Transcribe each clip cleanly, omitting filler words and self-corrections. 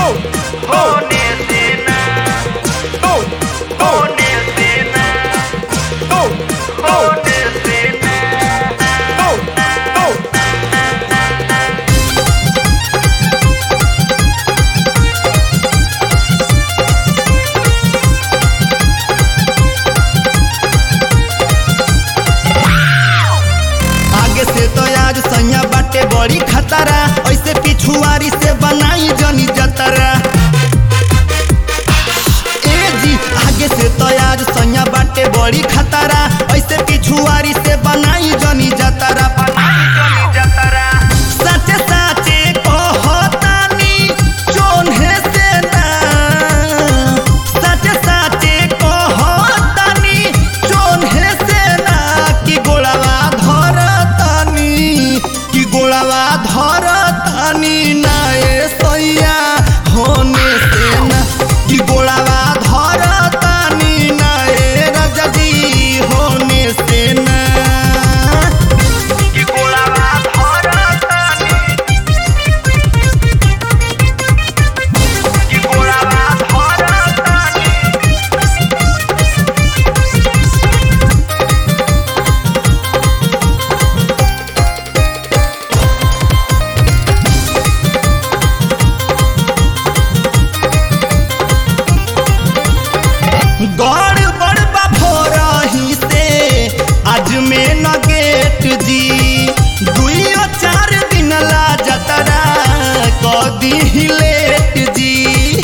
सैया बाटे बड़ी खतरा, ऐसे पिछुआरी से बनाई जनी जतरा। ए जी आगे से तो आज सैया बाटे बड़ी खतरा, ऐसे पिछुआरी से बनाई जनी जतरा। साचे साचे कहतानी चोन्हे से ना, साचे साचे कहतानी चोन्हे से ना, कि गोड़वा गोड़वा धरतानी ना ए सैया होने से ना, कि गोड़वा धरतानी ना ए रजदी होने से ना, कि गोड़वा धरतानी, कि गोड़वा धरतानी। गौड़ बड़बा भोरही से आज में न गेट जी, 2-4 दिन ला जतरा कदी लेट जी।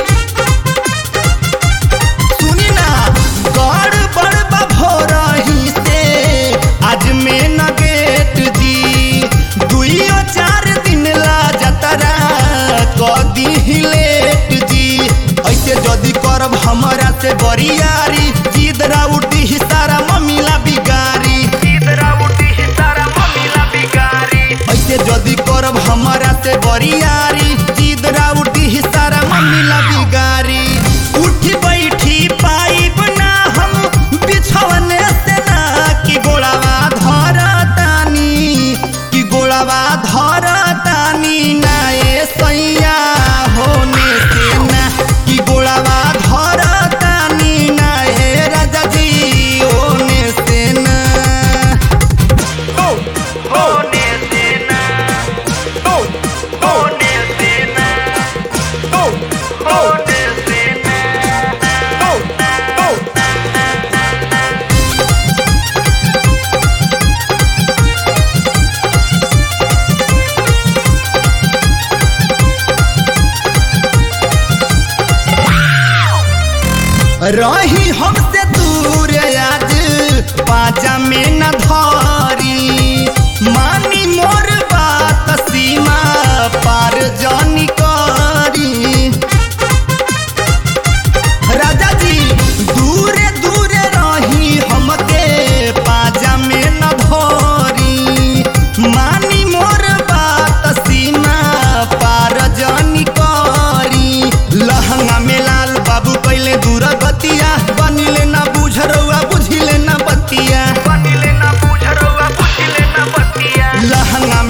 सुनी ना गौड़ बड़बा भोरही से आज में न गेट जी, 2-4 दिन ला जतरा कदी लेट जी। ऐसे जदी करब हमरा से बरियारी, जिद राउटी ही सारा मम्मीला बिगारी, जिद राउटी ही सारा मम्मीला बिगारी। ऐसे जदी करब हमरा से बरियारी, जिद राउटी ही सारा मम्मीला बिगारी। उठी बैठी पाइब ना हम बिछवने से ना, कि गोड़वा धरतानी, कि गोड़वा धरतानी ना ए सैया होने से ना, कि गोड़वा धरतानी ना ए रजदी होने से ना, होने से ना, होने से ना, होने से ना। रही हमसे दूर आज बाजा में न धारी, मानी मोर बात सीमा पार जानी करी। राजा जी दूरे दूरे रही हमके बाजा में न धारी, मानी मोर बात सीमा पार जानी करी। लहंगा में लाल बाबू पहले दूर बतिया, बनिले ना बुझ रउआ बुझिले ना बतिया, बनिले ना बुझ रउआ बुझिले ना बतिया। लहंगा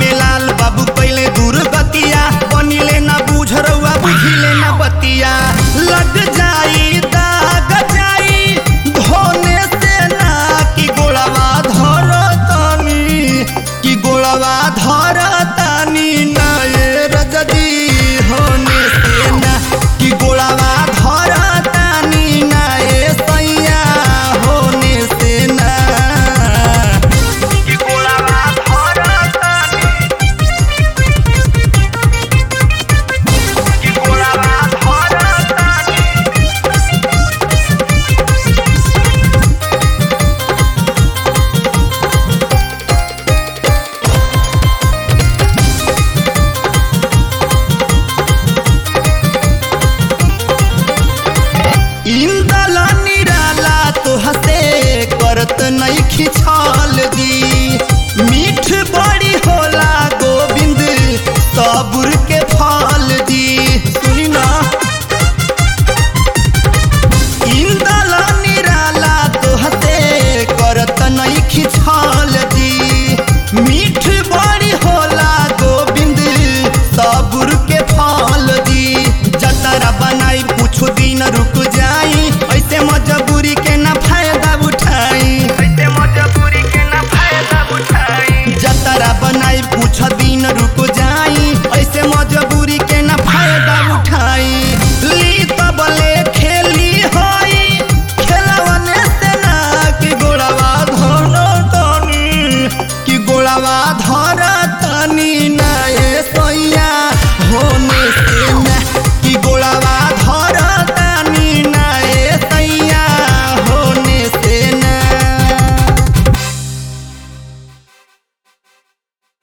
दिन रुक